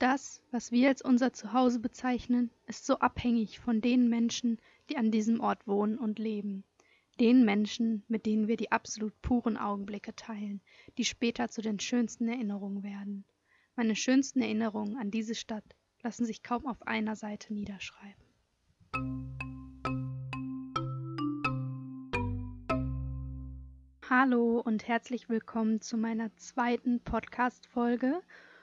Das, was wir als unser Zuhause bezeichnen, ist so abhängig von den Menschen, die an diesem Ort wohnen und leben. Den Menschen, mit denen wir die absolut puren Augenblicke teilen, die später zu den schönsten Erinnerungen werden. Meine schönsten Erinnerungen an diese Stadt lassen sich kaum auf einer Seite niederschreiben. Hallo und herzlich willkommen zu meiner zweiten Podcast-Folge.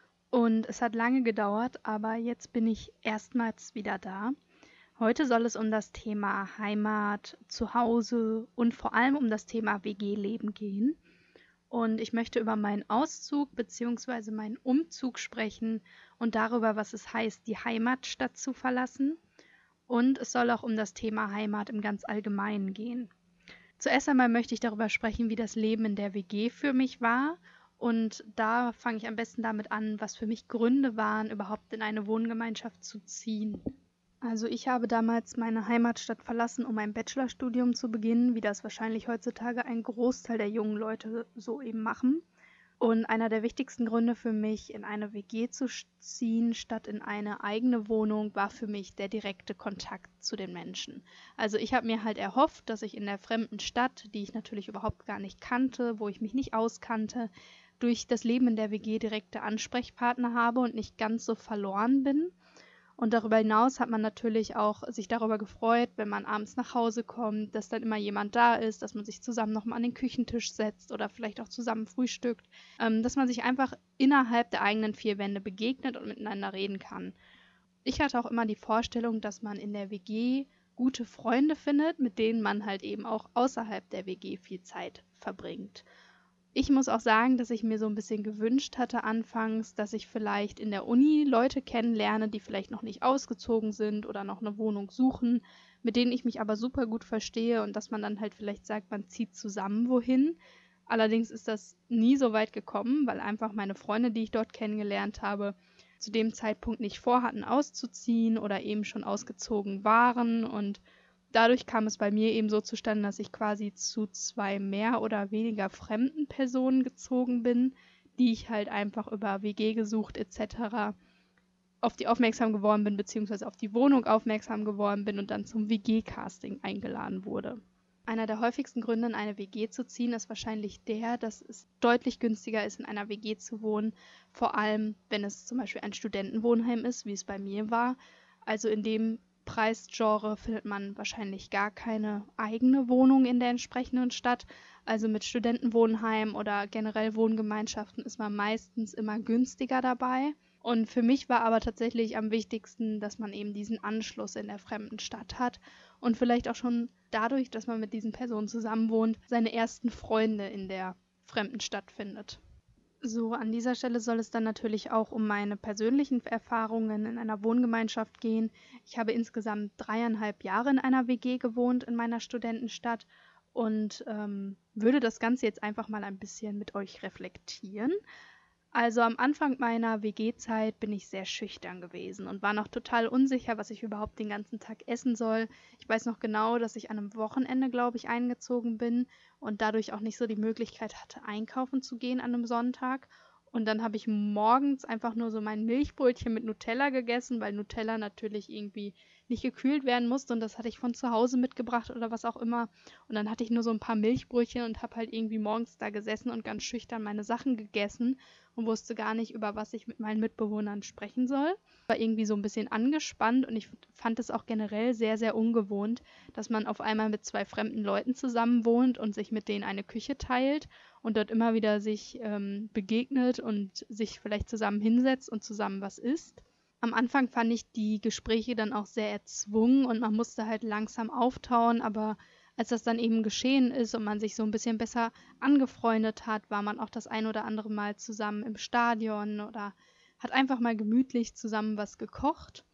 Und es hat lange gedauert, aber jetzt bin ich erstmals wieder da. Heute soll es um das Thema Heimat, Zuhause und vor allem um das Thema WG-Leben gehen. Und ich möchte über meinen Auszug bzw. meinen Umzug sprechen und darüber, was es heißt, die Heimatstadt zu verlassen. Und es soll auch um das Thema Heimat im ganz Allgemeinen gehen. Zuerst einmal möchte ich darüber sprechen, wie das Leben in der WG für mich war. Und da fange ich am besten damit an, was für mich Gründe waren, überhaupt in eine Wohngemeinschaft zu ziehen. Also ich habe damals meine Heimatstadt verlassen, um ein Bachelorstudium zu beginnen, wie das wahrscheinlich heutzutage ein Großteil der jungen Leute so eben machen. Und einer der wichtigsten Gründe für mich, in eine WG zu ziehen, statt in eine eigene Wohnung, war für mich der direkte Kontakt zu den Menschen. Also ich habe mir halt erhofft, dass ich in der fremden Stadt, die ich natürlich überhaupt gar nicht kannte, wo ich mich nicht auskannte, durch das Leben in der WG direkte Ansprechpartner habe und nicht ganz so verloren bin. Und darüber hinaus hat man natürlich auch sich darüber gefreut, wenn man abends nach Hause kommt, dass dann immer jemand da ist, dass man sich zusammen nochmal an den Küchentisch setzt oder vielleicht auch zusammen frühstückt, dass man sich einfach innerhalb der eigenen vier Wände begegnet und miteinander reden kann. Ich hatte auch immer die Vorstellung, dass man in der WG gute Freunde findet, mit denen man halt eben auch außerhalb der WG viel Zeit verbringt. Ich muss auch sagen, dass ich mir so ein bisschen gewünscht hatte anfangs, dass ich vielleicht in der Uni Leute kennenlerne, die vielleicht noch nicht ausgezogen sind oder noch eine Wohnung suchen, mit denen ich mich aber super gut verstehe und dass man dann halt vielleicht sagt, man zieht zusammen wohin. Allerdings ist das nie so weit gekommen, weil einfach meine Freunde, die ich dort kennengelernt habe, zu dem Zeitpunkt nicht vorhatten auszuziehen oder eben schon ausgezogen waren, und dadurch kam es bei mir eben so zustande, dass ich quasi zu zwei mehr oder weniger fremden Personen gezogen bin, die ich halt einfach über WG gesucht etc. auf die aufmerksam geworden bin, beziehungsweise auf die Wohnung aufmerksam geworden bin und dann zum WG-Casting eingeladen wurde. Einer der häufigsten Gründe, in eine WG zu ziehen, ist wahrscheinlich der, dass es deutlich günstiger ist, in einer WG zu wohnen, vor allem wenn es zum Beispiel ein Studentenwohnheim ist, wie es bei mir war. Also in dem Preisgenre findet man wahrscheinlich gar keine eigene Wohnung in der entsprechenden Stadt. Also mit Studentenwohnheim oder generell Wohngemeinschaften ist man meistens immer günstiger dabei. Und für mich war aber tatsächlich am wichtigsten, dass man eben diesen Anschluss in der fremden Stadt hat und vielleicht auch schon dadurch, dass man mit diesen Personen zusammenwohnt, seine ersten Freunde in der fremden Stadt findet. So, an dieser Stelle soll es dann natürlich auch um meine persönlichen Erfahrungen in einer Wohngemeinschaft gehen. Ich habe insgesamt 3,5 Jahre in einer WG gewohnt in meiner Studentenstadt und würde das Ganze jetzt einfach mal ein bisschen mit euch reflektieren. Also am Anfang meiner WG-Zeit bin ich sehr schüchtern gewesen und war noch total unsicher, was ich überhaupt den ganzen Tag essen soll. Ich weiß noch genau, dass ich an einem Wochenende, glaube ich, eingezogen bin und dadurch auch nicht so die Möglichkeit hatte, einkaufen zu gehen an einem Sonntag. Und dann habe ich morgens einfach nur so mein Milchbrötchen mit Nutella gegessen, weil Nutella natürlich irgendwie nicht gekühlt werden musste und das hatte ich von zu Hause mitgebracht oder was auch immer. Und dann hatte ich nur so ein paar Milchbrötchen und habe halt irgendwie morgens da gesessen und ganz schüchtern meine Sachen gegessen und wusste gar nicht, über was ich mit meinen Mitbewohnern sprechen soll. War irgendwie so ein bisschen angespannt und ich fand es auch generell sehr, sehr ungewohnt, dass man auf einmal mit zwei fremden Leuten zusammen wohnt und sich mit denen eine Küche teilt und dort immer wieder sich begegnet und sich vielleicht zusammen hinsetzt und zusammen was isst. Am Anfang fand ich die Gespräche dann auch sehr erzwungen und man musste halt langsam auftauen, aber als das dann eben geschehen ist und man sich so ein bisschen besser angefreundet hat, war man auch das ein oder andere Mal zusammen im Stadion oder hat einfach mal gemütlich zusammen was gekocht.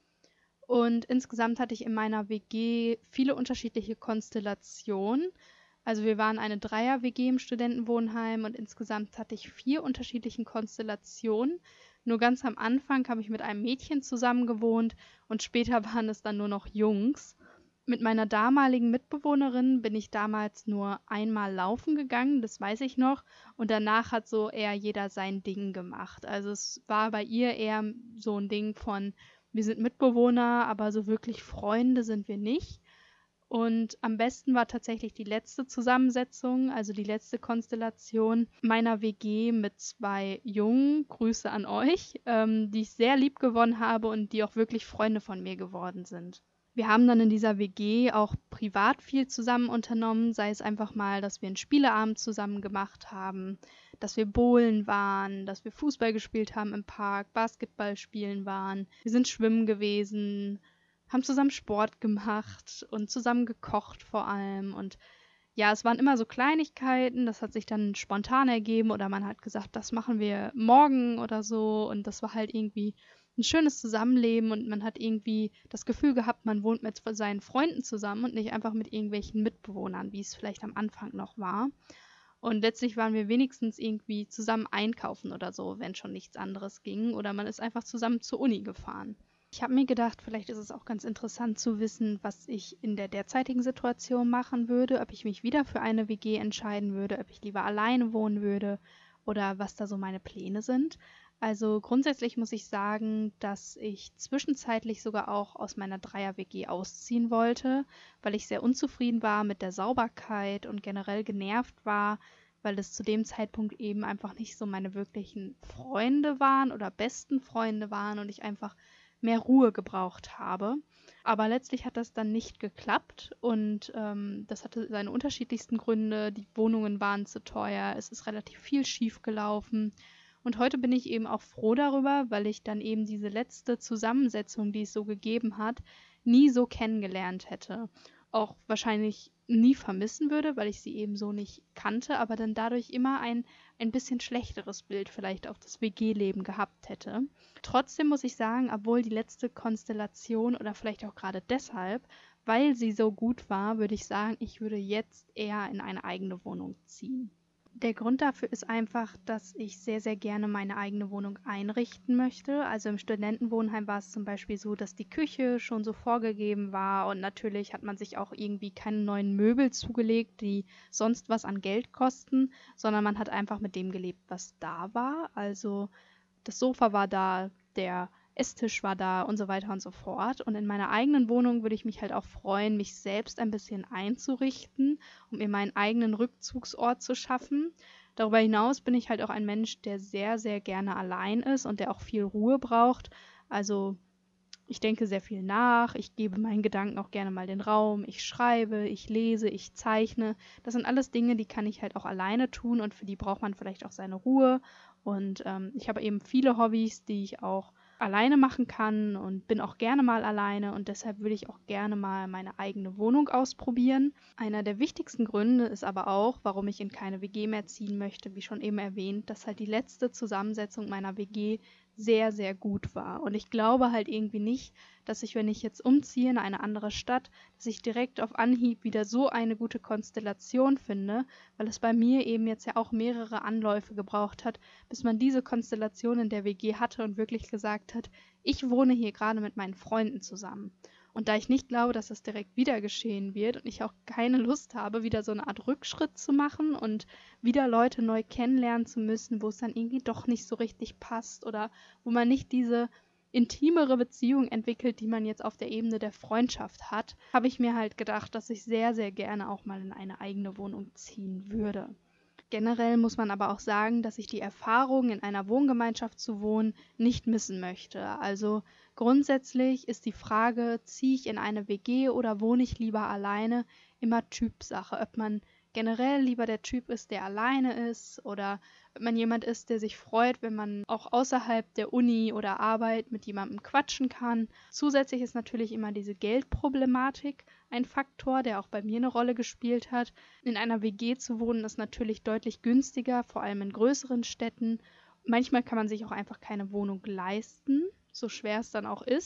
Und insgesamt hatte ich in meiner WG viele unterschiedliche Konstellationen. Also wir waren eine Dreier-WG im Studentenwohnheim und insgesamt hatte ich 4 unterschiedlichen Konstellationen. Nur ganz am Anfang habe ich mit einem Mädchen zusammen gewohnt und später waren es dann nur noch Jungs. Mit meiner damaligen Mitbewohnerin bin ich damals nur einmal laufen gegangen, das weiß ich noch. Und danach hat so eher jeder sein Ding gemacht. Also es war bei ihr eher so ein Ding von, wir sind Mitbewohner, aber so wirklich Freunde sind wir nicht. Und am besten war tatsächlich die letzte Zusammensetzung, also die letzte Konstellation meiner WG mit 2 Jungen, Grüße an euch, die ich sehr lieb gewonnen habe und die auch wirklich Freunde von mir geworden sind. Wir haben dann in dieser WG auch privat viel zusammen unternommen, sei es einfach mal, dass wir einen Spieleabend zusammen gemacht haben, dass wir bowlen waren, dass wir Fußball gespielt haben im Park, Basketball spielen waren. Wir sind schwimmen gewesen, haben zusammen Sport gemacht und zusammen gekocht vor allem. Und ja, es waren immer so Kleinigkeiten, das hat sich dann spontan ergeben oder man hat gesagt, das machen wir morgen oder so. Und das war halt irgendwie ein schönes Zusammenleben und man hat irgendwie das Gefühl gehabt, man wohnt mit seinen Freunden zusammen und nicht einfach mit irgendwelchen Mitbewohnern, wie es vielleicht am Anfang noch war. Und letztlich waren wir wenigstens irgendwie zusammen einkaufen oder so, wenn schon nichts anderes ging. Oder man ist einfach zusammen zur Uni gefahren. Ich habe mir gedacht, vielleicht ist es auch ganz interessant zu wissen, was ich in der derzeitigen Situation machen würde, ob ich mich wieder für eine WG entscheiden würde, ob ich lieber alleine wohnen würde oder was da so meine Pläne sind. Also grundsätzlich muss ich sagen, dass ich zwischenzeitlich sogar auch aus meiner Dreier-WG ausziehen wollte, weil ich sehr unzufrieden war mit der Sauberkeit und generell genervt war, weil es zu dem Zeitpunkt eben einfach nicht so meine wirklichen Freunde waren oder besten Freunde waren und ich einfach mehr Ruhe gebraucht habe. Aber letztlich hat das dann nicht geklappt und das hatte seine unterschiedlichsten Gründe. Die Wohnungen waren zu teuer, es ist relativ viel schief gelaufen. Und heute bin ich eben auch froh darüber, weil ich dann eben diese letzte Zusammensetzung, die es so gegeben hat, nie so kennengelernt hätte. Auch wahrscheinlich nie vermissen würde, weil ich sie eben so nicht kannte, aber dann dadurch immer ein bisschen schlechteres Bild vielleicht auf das WG-Leben gehabt hätte. Trotzdem muss ich sagen, obwohl die letzte Konstellation oder vielleicht auch gerade deshalb, weil sie so gut war, würde ich sagen, ich würde jetzt eher in eine eigene Wohnung ziehen. Der Grund dafür ist einfach, dass ich sehr, sehr gerne meine eigene Wohnung einrichten möchte. Also im Studentenwohnheim war es zum Beispiel so, dass die Küche schon so vorgegeben war und natürlich hat man sich auch irgendwie keine neuen Möbel zugelegt, die sonst was an Geld kosten, sondern man hat einfach mit dem gelebt, was da war. Also das Sofa war da, der Esstisch war da und so weiter und so fort. Und in meiner eigenen Wohnung würde ich mich halt auch freuen, mich selbst ein bisschen einzurichten, um mir meinen eigenen Rückzugsort zu schaffen. Darüber hinaus bin ich halt auch ein Mensch, der sehr, sehr gerne allein ist und der auch viel Ruhe braucht. Also ich denke sehr viel nach, ich gebe meinen Gedanken auch gerne mal den Raum, ich schreibe, ich lese, ich zeichne. Das sind alles Dinge, die kann ich halt auch alleine tun und für die braucht man vielleicht auch seine Ruhe. Und ich habe eben viele Hobbys, die ich auch alleine machen kann und bin auch gerne mal alleine und deshalb würde ich auch gerne mal meine eigene Wohnung ausprobieren. Einer der wichtigsten Gründe ist aber auch, warum ich in keine WG mehr ziehen möchte, wie schon eben erwähnt, dass halt die letzte Zusammensetzung meiner WG sehr, sehr gut war. Und ich glaube halt irgendwie nicht, dass ich, wenn ich jetzt umziehe in eine andere Stadt, dass ich direkt auf Anhieb wieder so eine gute Konstellation finde, weil es bei mir eben jetzt ja auch mehrere Anläufe gebraucht hat, bis man diese Konstellation in der WG hatte und wirklich gesagt hat, ich wohne hier gerade mit meinen Freunden zusammen. Und da ich nicht glaube, dass das direkt wieder geschehen wird und ich auch keine Lust habe, wieder so eine Art Rückschritt zu machen und wieder Leute neu kennenlernen zu müssen, wo es dann irgendwie doch nicht so richtig passt oder wo man nicht diese intimere Beziehung entwickelt, die man jetzt auf der Ebene der Freundschaft hat, habe ich mir halt gedacht, dass ich sehr, sehr gerne auch mal in eine eigene Wohnung ziehen würde. Generell muss man aber auch sagen, dass ich die Erfahrung, in einer Wohngemeinschaft zu wohnen, nicht missen möchte. Also grundsätzlich ist die Frage, ziehe ich in eine WG oder wohne ich lieber alleine, immer Typsache. Ob man generell lieber der Typ ist, der alleine ist oder ob man jemand ist, der sich freut, wenn man auch außerhalb der Uni oder Arbeit mit jemandem quatschen kann. Zusätzlich ist natürlich immer diese Geldproblematik ein Faktor, der auch bei mir eine Rolle gespielt hat. In einer WG zu wohnen ist natürlich deutlich günstiger, vor allem in größeren Städten. Manchmal kann man sich auch einfach keine Wohnung leisten, so schwer es dann auch ist.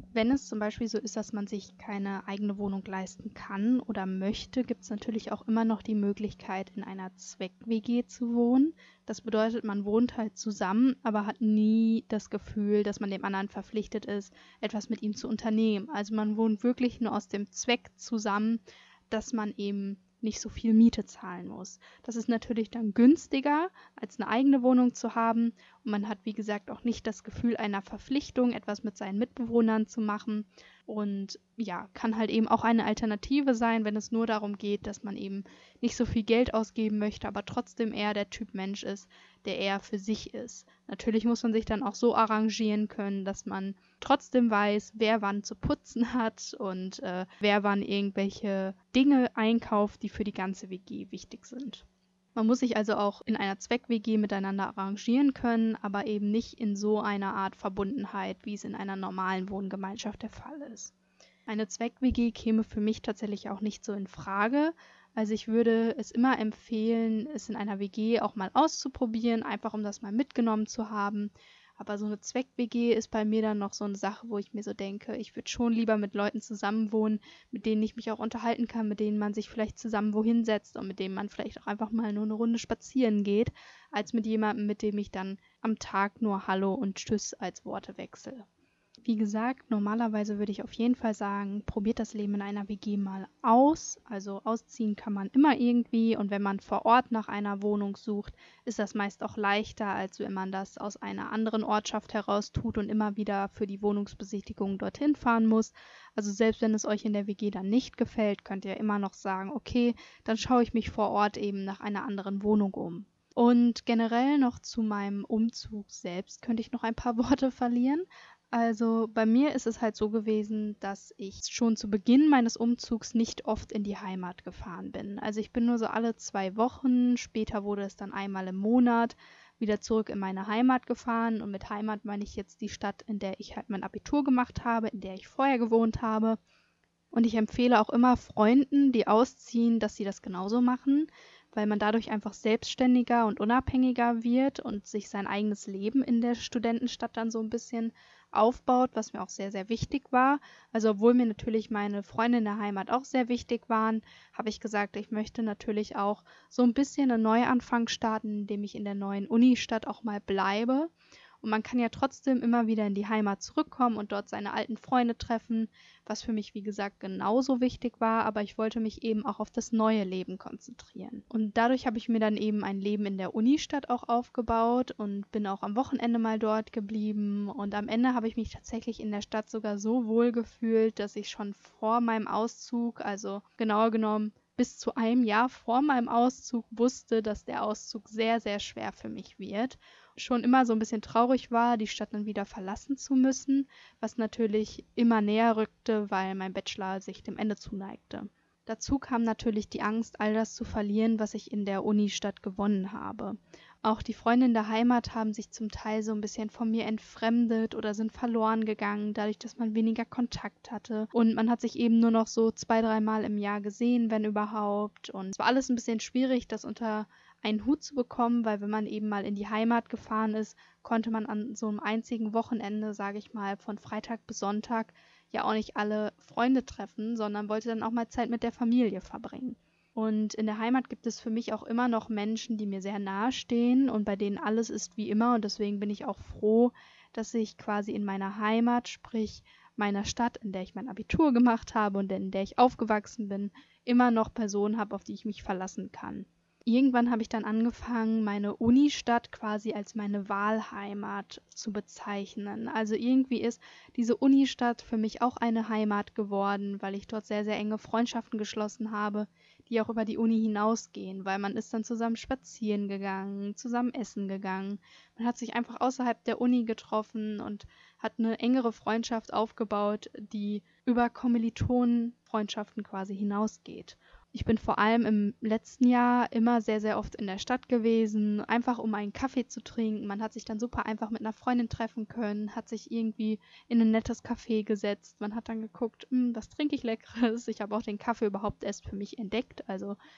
Wenn es zum Beispiel so ist, dass man sich keine eigene Wohnung leisten kann oder möchte, gibt es natürlich auch immer noch die Möglichkeit, in einer Zweck-WG zu wohnen. Das bedeutet, man wohnt halt zusammen, aber hat nie das Gefühl, dass man dem anderen verpflichtet ist, etwas mit ihm zu unternehmen. Also man wohnt wirklich nur aus dem Zweck zusammen, dass man eben nicht so viel Miete zahlen muss. Das ist natürlich dann günstiger, als eine eigene Wohnung zu haben. Und man hat, wie gesagt, auch nicht das Gefühl einer Verpflichtung, etwas mit seinen Mitbewohnern zu machen. Und ja, kann halt eben auch eine Alternative sein, wenn es nur darum geht, dass man eben nicht so viel Geld ausgeben möchte, aber trotzdem eher der Typ Mensch ist, der eher für sich ist. Natürlich muss man sich dann auch so arrangieren können, dass man trotzdem weiß, wer wann zu putzen hat und wer wann irgendwelche Dinge einkauft, die für die ganze WG wichtig sind. Man muss sich also auch in einer Zweck-WG miteinander arrangieren können, aber eben nicht in so einer Art Verbundenheit, wie es in einer normalen Wohngemeinschaft der Fall ist. Eine Zweck-WG käme für mich tatsächlich auch nicht so in Frage. Also ich würde es immer empfehlen, es in einer WG auch mal auszuprobieren, einfach um das mal mitgenommen zu haben. Aber so eine Zweck-WG ist bei mir dann noch so eine Sache, wo ich mir so denke, ich würde schon lieber mit Leuten zusammenwohnen, mit denen ich mich auch unterhalten kann, mit denen man sich vielleicht zusammen wohin setzt und mit denen man vielleicht auch einfach mal nur eine Runde spazieren geht, als mit jemandem, mit dem ich dann am Tag nur Hallo und Tschüss als Worte wechsle. Wie gesagt, normalerweise würde ich auf jeden Fall sagen, probiert das Leben in einer WG mal aus. Also ausziehen kann man immer irgendwie und wenn man vor Ort nach einer Wohnung sucht, ist das meist auch leichter, als wenn man das aus einer anderen Ortschaft heraus tut und immer wieder für die Wohnungsbesichtigung dorthin fahren muss. Also selbst wenn es euch in der WG dann nicht gefällt, könnt ihr immer noch sagen, okay, dann schaue ich mich vor Ort eben nach einer anderen Wohnung um. Und generell noch zu meinem Umzug selbst könnte ich noch ein paar Worte verlieren. Also bei mir ist es halt so gewesen, dass ich schon zu Beginn meines Umzugs nicht oft in die Heimat gefahren bin. Also ich bin nur so alle 2 Wochen, später wurde es dann einmal im Monat wieder zurück in meine Heimat gefahren. Und mit Heimat meine ich jetzt die Stadt, in der ich halt mein Abitur gemacht habe, in der ich vorher gewohnt habe. Und ich empfehle auch immer Freunden, die ausziehen, dass sie das genauso machen, weil man dadurch einfach selbstständiger und unabhängiger wird und sich sein eigenes Leben in der Studentenstadt dann so ein bisschen aufbaut, was mir auch sehr, sehr wichtig war. Also obwohl mir natürlich meine Freunde in der Heimat auch sehr wichtig waren, habe ich gesagt, ich möchte natürlich auch so ein bisschen einen Neuanfang starten, indem ich in der neuen Unistadt auch mal bleibe. Und man kann ja trotzdem immer wieder in die Heimat zurückkommen und dort seine alten Freunde treffen, was für mich, wie gesagt, genauso wichtig war, aber ich wollte mich eben auch auf das neue Leben konzentrieren. Und dadurch habe ich mir dann eben ein Leben in der Unistadt auch aufgebaut und bin auch am Wochenende mal dort geblieben. Und am Ende habe ich mich tatsächlich in der Stadt sogar so wohl gefühlt, dass ich schon vor meinem Auszug, also genauer genommen bis zu einem Jahr vor meinem Auszug, wusste, dass der Auszug sehr, sehr schwer für mich wird. Schon immer so ein bisschen traurig war, die Stadt dann wieder verlassen zu müssen, was natürlich immer näher rückte, weil mein Bachelor sich dem Ende zuneigte. Dazu kam natürlich die Angst, all das zu verlieren, was ich in der Unistadt gewonnen habe. Auch die Freunde in der Heimat haben sich zum Teil so ein bisschen von mir entfremdet oder sind verloren gegangen, dadurch, dass man weniger Kontakt hatte. Und man hat sich eben nur noch so 2, 3 Mal im Jahr gesehen, wenn überhaupt. Und es war alles ein bisschen schwierig, das unter einen Hut zu bekommen, weil wenn man eben mal in die Heimat gefahren ist, konnte man an so einem einzigen Wochenende, sage ich mal, von Freitag bis Sonntag ja auch nicht alle Freunde treffen, sondern wollte dann auch mal Zeit mit der Familie verbringen. Und in der Heimat gibt es für mich auch immer noch Menschen, die mir sehr nahe stehen und bei denen alles ist wie immer. Und deswegen bin ich auch froh, dass ich quasi in meiner Heimat, sprich meiner Stadt, in der ich mein Abitur gemacht habe und in der ich aufgewachsen bin, immer noch Personen habe, auf die ich mich verlassen kann. Irgendwann habe ich dann angefangen, meine Unistadt quasi als meine Wahlheimat zu bezeichnen. Also irgendwie ist diese Unistadt für mich auch eine Heimat geworden, weil ich dort sehr, sehr enge Freundschaften geschlossen habe, die auch über die Uni hinausgehen, weil man ist dann zusammen spazieren gegangen, zusammen essen gegangen. Man hat sich einfach außerhalb der Uni getroffen und hat eine engere Freundschaft aufgebaut, die über Kommilitonenfreundschaften quasi hinausgeht. Ich bin vor allem im letzten Jahr immer sehr, sehr oft in der Stadt gewesen, einfach um einen Kaffee zu trinken. Man hat sich dann super einfach mit einer Freundin treffen können, hat sich irgendwie in ein nettes Café gesetzt. Man hat dann geguckt, was trinke ich Leckeres. Ich habe auch den Kaffee überhaupt erst für mich entdeckt. Also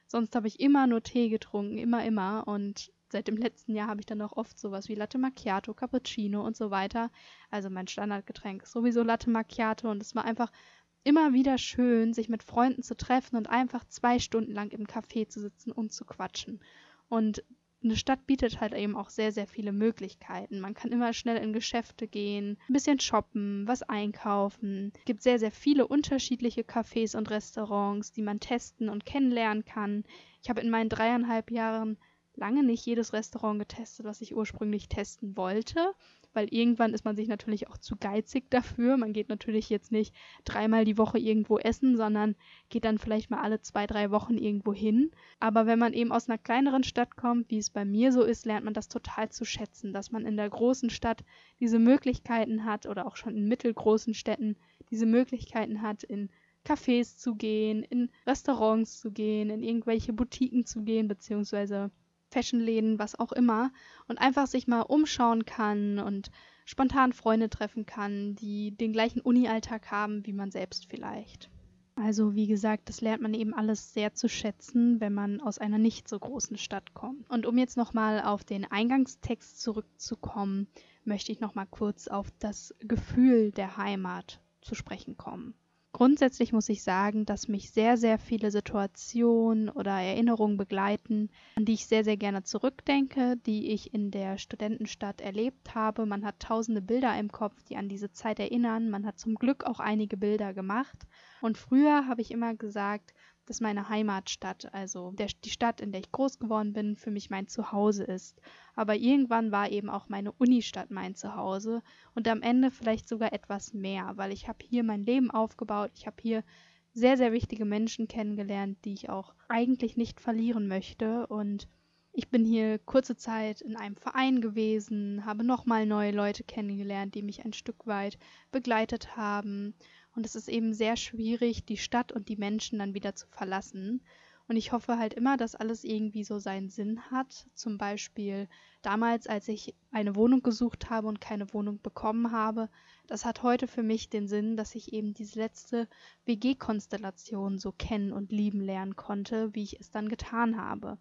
Sonst habe ich immer nur Tee getrunken, immer. Und seit dem letzten Jahr habe ich dann auch oft sowas wie Latte Macchiato, Cappuccino und so weiter. Also mein Standardgetränk ist sowieso Latte Macchiato und es war einfach immer wieder schön, sich mit Freunden zu treffen und einfach 2 Stunden lang im Café zu sitzen und zu quatschen. Und eine Stadt bietet halt eben auch sehr, sehr viele Möglichkeiten. Man kann immer schnell in Geschäfte gehen, ein bisschen shoppen, was einkaufen. Es gibt sehr, sehr viele unterschiedliche Cafés und Restaurants, die man testen und kennenlernen kann. Ich habe in meinen 3,5 Jahren lange nicht jedes Restaurant getestet, was ich ursprünglich testen wollte, weil irgendwann ist man sich natürlich auch zu geizig dafür. Man geht natürlich jetzt nicht 3-mal die Woche irgendwo essen, sondern geht dann vielleicht mal alle 2-3 Wochen irgendwo hin. Aber wenn man eben aus einer kleineren Stadt kommt, wie es bei mir so ist, lernt man das total zu schätzen, dass man in der großen Stadt diese Möglichkeiten hat oder auch schon in mittelgroßen Städten diese Möglichkeiten hat, in Cafés zu gehen, in Restaurants zu gehen, in irgendwelche Boutiquen zu gehen, beziehungsweise Fashionläden, was auch immer, und einfach sich mal umschauen kann und spontan Freunde treffen kann, die den gleichen Uni-Alltag haben wie man selbst vielleicht. Also wie gesagt, das lernt man eben alles sehr zu schätzen, wenn man aus einer nicht so großen Stadt kommt. Und um jetzt nochmal auf den Eingangstext zurückzukommen, möchte ich nochmal kurz auf das Gefühl der Heimat zu sprechen kommen. Grundsätzlich muss ich sagen, dass mich sehr, sehr viele Situationen oder Erinnerungen begleiten, an die ich sehr, sehr gerne zurückdenke, die ich in der Studentenstadt erlebt habe. Man hat tausende Bilder im Kopf, die an diese Zeit erinnern. Man hat zum Glück auch einige Bilder gemacht. Und früher habe ich immer gesagt, dass meine Heimatstadt, also die Stadt, in der ich groß geworden bin, für mich mein Zuhause ist. Aber irgendwann war eben auch meine Unistadt mein Zuhause und am Ende vielleicht sogar etwas mehr, weil ich habe hier mein Leben aufgebaut, ich habe hier sehr, sehr wichtige Menschen kennengelernt, die ich auch eigentlich nicht verlieren möchte, und ich bin hier kurze Zeit in einem Verein gewesen, habe nochmal neue Leute kennengelernt, die mich ein Stück weit begleitet haben. Und es ist eben sehr schwierig, die Stadt und die Menschen dann wieder zu verlassen. Und ich hoffe halt immer, dass alles irgendwie so seinen Sinn hat. Zum Beispiel damals, als ich eine Wohnung gesucht habe und keine Wohnung bekommen habe. Das hat heute für mich den Sinn, dass ich eben diese letzte WG-Konstellation so kennen und lieben lernen konnte, wie ich es dann getan habe.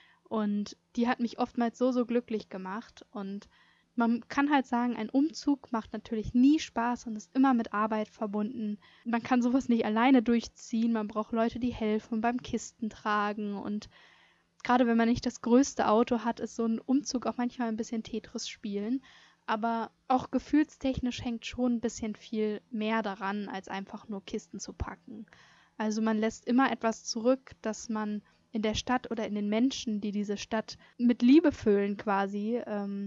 Und die hat mich oftmals so, so glücklich gemacht. Und man kann halt sagen, ein Umzug macht natürlich nie Spaß und ist immer mit Arbeit verbunden. Man kann sowas nicht alleine durchziehen. Man braucht Leute, die helfen beim Kistentragen. Und gerade wenn man nicht das größte Auto hat, ist so ein Umzug auch manchmal ein bisschen Tetris spielen. Aber auch gefühlstechnisch hängt schon ein bisschen viel mehr daran, als einfach nur Kisten zu packen. Also man lässt immer etwas zurück, das man in der Stadt oder in den Menschen, die diese Stadt mit Liebe füllen quasi,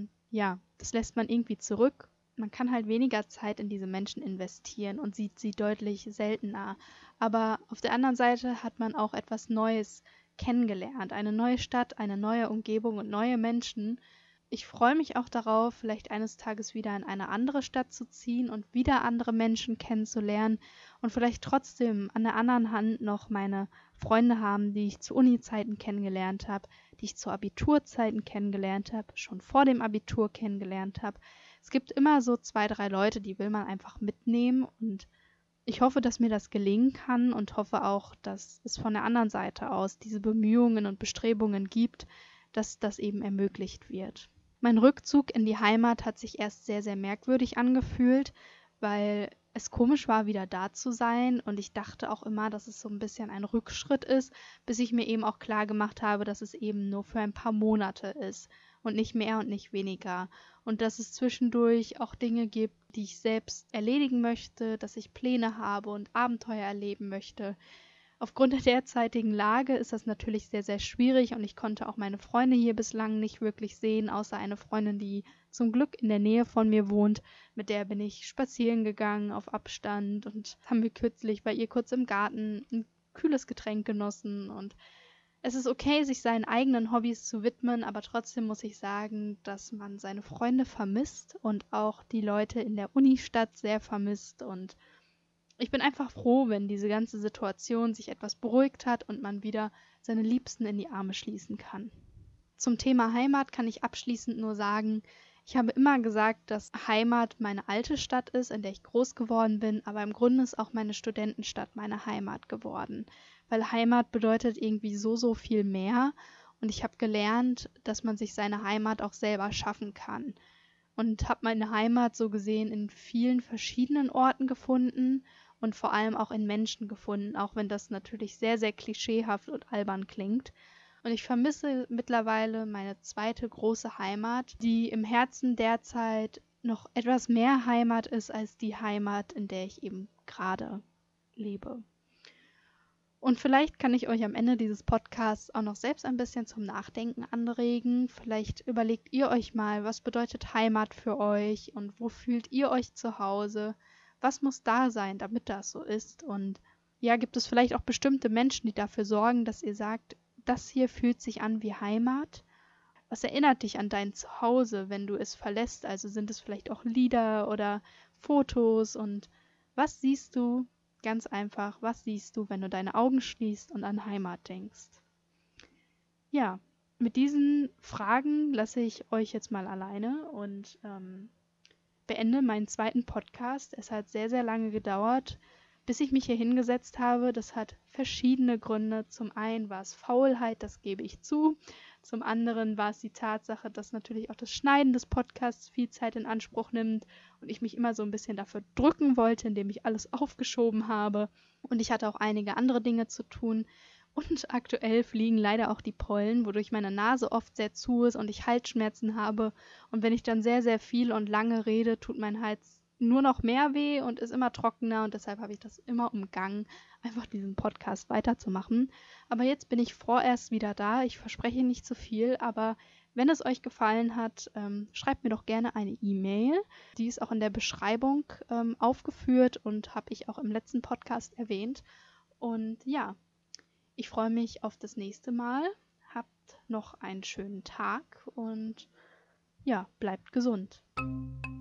ja, das lässt man irgendwie zurück. Man kann halt weniger Zeit in diese Menschen investieren und sieht sie deutlich seltener. Aber auf der anderen Seite hat man auch etwas Neues kennengelernt. Eine neue Stadt, eine neue Umgebung und neue Menschen. Ich freue mich auch darauf, vielleicht eines Tages wieder in eine andere Stadt zu ziehen und wieder andere Menschen kennenzulernen und vielleicht trotzdem an der anderen Hand noch meine Freunde haben, die ich zu Uni-Zeiten kennengelernt habe, die ich zu Abiturzeiten kennengelernt habe, schon vor dem Abitur kennengelernt habe. Es gibt immer so 2, 3 Leute, die will man einfach mitnehmen, und ich hoffe, dass mir das gelingen kann und hoffe auch, dass es von der anderen Seite aus diese Bemühungen und Bestrebungen gibt, dass das eben ermöglicht wird. Mein Rückzug in die Heimat hat sich erst sehr, sehr merkwürdig angefühlt, weil es komisch war, wieder da zu sein, und ich dachte auch immer, dass es so ein bisschen ein Rückschritt ist, bis ich mir eben auch klar gemacht habe, dass es eben nur für ein paar Monate ist und nicht mehr und nicht weniger, und dass es zwischendurch auch Dinge gibt, die ich selbst erledigen möchte, dass ich Pläne habe und Abenteuer erleben möchte. Aufgrund der derzeitigen Lage ist das natürlich sehr, sehr schwierig, und ich konnte auch meine Freunde hier bislang nicht wirklich sehen, außer eine Freundin, die zum Glück in der Nähe von mir wohnt. Mit der bin ich spazieren gegangen auf Abstand und haben wir kürzlich bei ihr kurz im Garten ein kühles Getränk genossen. Und es ist okay, sich seinen eigenen Hobbys zu widmen, aber trotzdem muss ich sagen, dass man seine Freunde vermisst und auch die Leute in der Unistadt sehr vermisst, und ich bin einfach froh, wenn diese ganze Situation sich etwas beruhigt hat und man wieder seine Liebsten in die Arme schließen kann. Zum Thema Heimat kann ich abschließend nur sagen, ich habe immer gesagt, dass Heimat meine alte Stadt ist, in der ich groß geworden bin, aber im Grunde ist auch meine Studentenstadt meine Heimat geworden, weil Heimat bedeutet irgendwie so viel mehr. Und ich habe gelernt, dass man sich seine Heimat auch selber schaffen kann. Und habe meine Heimat so gesehen in vielen verschiedenen Orten gefunden und vor allem auch in Menschen gefunden, auch wenn das natürlich sehr klischeehaft und albern klingt. Und ich vermisse mittlerweile meine zweite große Heimat, die im Herzen derzeit noch etwas mehr Heimat ist als die Heimat, in der ich eben gerade lebe. Und vielleicht kann ich euch am Ende dieses Podcasts auch noch selbst ein bisschen zum Nachdenken anregen. Vielleicht überlegt ihr euch mal, was bedeutet Heimat für euch und wo fühlt ihr euch zu Hause? Was muss da sein, damit das so ist? Und ja, gibt es vielleicht auch bestimmte Menschen, die dafür sorgen, dass ihr sagt, das hier fühlt sich an wie Heimat? Was erinnert dich an dein Zuhause, wenn du es verlässt? Also sind es vielleicht auch Lieder oder Fotos? Und was siehst du? Ganz einfach, was siehst du, wenn du deine Augen schließt und an Heimat denkst? Ja, mit diesen Fragen lasse ich euch jetzt mal alleine und beende meinen zweiten Podcast. Es hat sehr lange gedauert, bis ich mich hier hingesetzt habe. Das hat verschiedene Gründe. Zum einen war es Faulheit, das gebe ich zu. Zum anderen war es die Tatsache, dass natürlich auch das Schneiden des Podcasts viel Zeit in Anspruch nimmt und ich mich immer so ein bisschen dafür drücken wollte, indem ich alles aufgeschoben habe. Und ich hatte auch einige andere Dinge zu tun. Und aktuell fliegen leider auch die Pollen, wodurch meine Nase oft sehr zu ist und ich Halsschmerzen habe. Und wenn ich dann sehr viel und lange rede, tut mein Hals nur noch mehr weh und ist immer trockener. Und deshalb habe ich das immer umgangen, einfach diesen Podcast weiterzumachen. Aber jetzt bin ich vorerst wieder da. Ich verspreche nicht zu viel, aber wenn es euch gefallen hat, schreibt mir doch gerne eine E-Mail. Die ist auch in der Beschreibung aufgeführt und habe ich auch im letzten Podcast erwähnt. Und ja, ich freue mich auf das nächste Mal. Habt noch einen schönen Tag und ja, bleibt gesund.